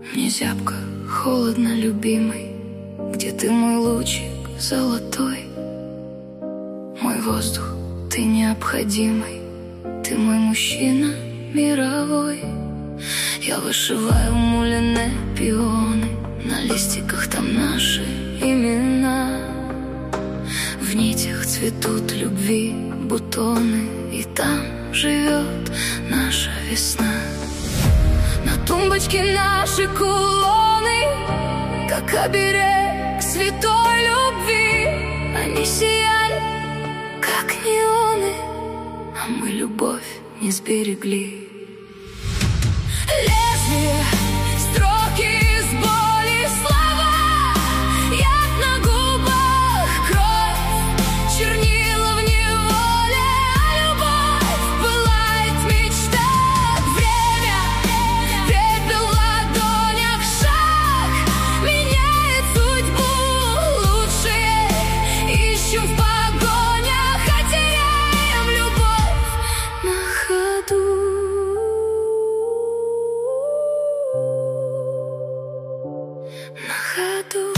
Мне зябко, холодно, любимый. Где ты, мой лучик золотой? Мой воздух, ты необходимый. Ты мой мужчина мировой. Я вышиваю муляне пионы. На листиках там наши имена. В нитях цветут любви бутоны. И там живет наша весна. На тумбочке наши кулоны, как оберег святой любви. Они сияли, как неоны, а мы любовь не сберегли. Лезвие, строки из боли, слова, яд на губах, кровь, чернила в неволе, а любовь пылает в мечтах. Время, пепел в ладонях, шаг меняет судьбу. Лучшее ищем в погонях, а теряем любовь на ходу. На ходу.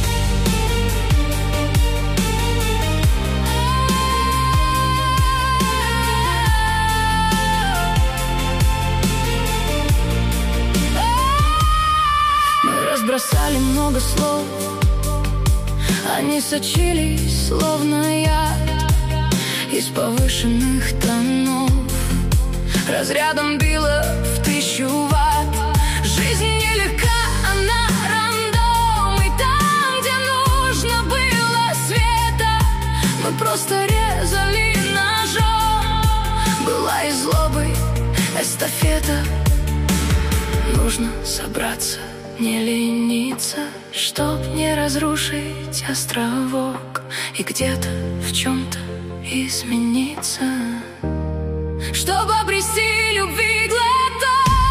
Мы разбросали много слов, они сочились, словно яд из повышенных тонов. Разрядом било в 1000 ватт. Жизнь нелегка, она рандом. И там, где нужно было света, мы просто резали ножом. Была и злобой эстафета. Нужно собраться, не лениться, чтоб не разрушить островок и где-то в чем-то измениться, чтобы обрести любви глоток.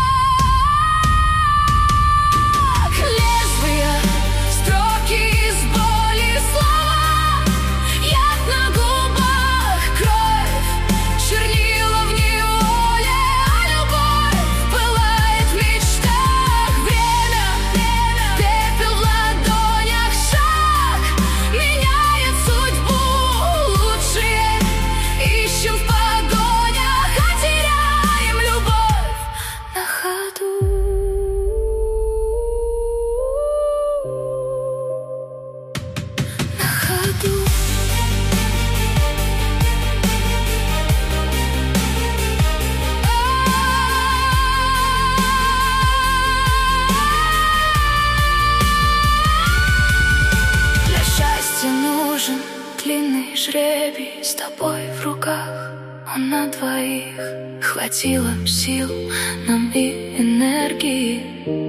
Лезвия, строки из боли, слова, яд на губах, кровь, чернила в неволе, а любовь пылает в мечтах. Время, пепел в ладонях, шаг меняет судьбу. Лучшее ищем в погонях, а теряем любовь на ходу. На ходу. Для счастья нужен длинный жребий. С тобой в руках он на двоих. Хватило сил нам и энергии